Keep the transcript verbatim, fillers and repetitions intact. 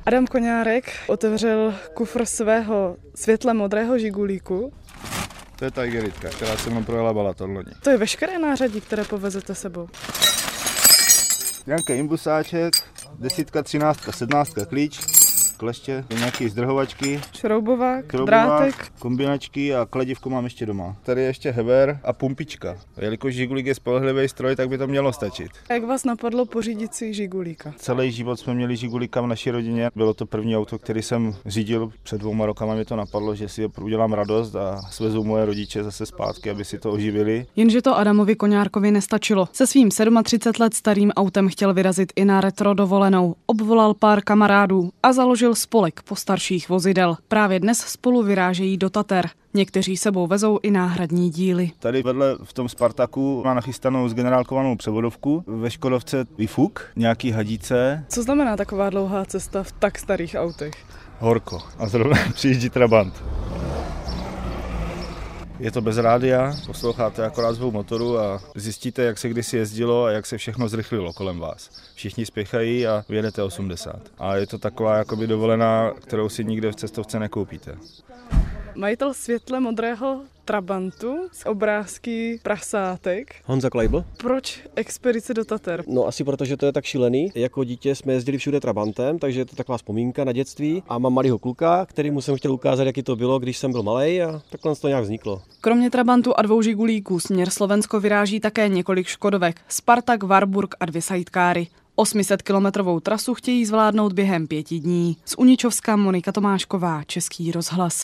Adam Koňárek otevřel kufr svého světle modrého žigulíku. To je Tigeritka, která se mnou projela Balaton loni. To je veškeré nářadí, které povezete sebou. Nějaký imbusáček, desítka, třináctka, sedmnáctka klíč, kleště, nějaký zdrhovačky, šroubovák, šroubovák, drátek, kombinačky a kladivku mám ještě doma. Tady je ještě heber a pumpička. Jelikož žigulík je spolehlivý stroj, tak by to mělo stačit. Jak vás napadlo pořídit si žigulíka? Celý život jsme měli žigulíka v naší rodině. Bylo to první auto, který jsem řídil. Před dvouma rokama mě to napadlo, že si udělám radost a svezou moje rodiče zase zpátky, aby si to oživili. Jenže to Adamovi Koňárkovi nestačilo. Se svým třiceti sedmi let starým autem chtěl vyrazit i na retro dovolenou. Obvolal pár kamarádů a založil spolek postarších vozidel. Právě dnes spolu vyrážejí do Tater. Někteří sebou vezou i náhradní díly. Tady vedle v tom Spartaku má nachystanou zgenerálkovanou převodovku, ve Škodovce výfuk, nějaký hadice. Co znamená taková dlouhá cesta v tak starých autech? Horko. A zrovna přijíždí Trabant. Je to bez rádia, posloucháte akorát zvuk motoru a zjistíte, jak se kdysi jezdilo a jak se všechno zrychlilo kolem vás. Všichni spěchají a vyjedete osmdesát. A je to taková jakoby dovolená, kterou si nikde v cestovce nekoupíte. Majitel světle modrého Trabantu z obrázky prasátek. Honza Kleibl. Proč expedice do Tater? No asi protože to je tak šílený. Jako dítě jsme jezdili všude Trabantem, takže je to taková vzpomínka na dětství. A mám malýho kluka, kterýmu jsem chtěl ukázat, jaký to bylo, když jsem byl malej, a takhle to nějak vzniklo. Kromě Trabantu a dvou žigulíků směr Slovensko vyráží také několik Škodovek. Spartak, Warburg a dvě sidecary. osm set kilometrovou trasu chtějí zvládnout během pěti dní. Z Uničovska Monika Tomášková, Český rozhlas.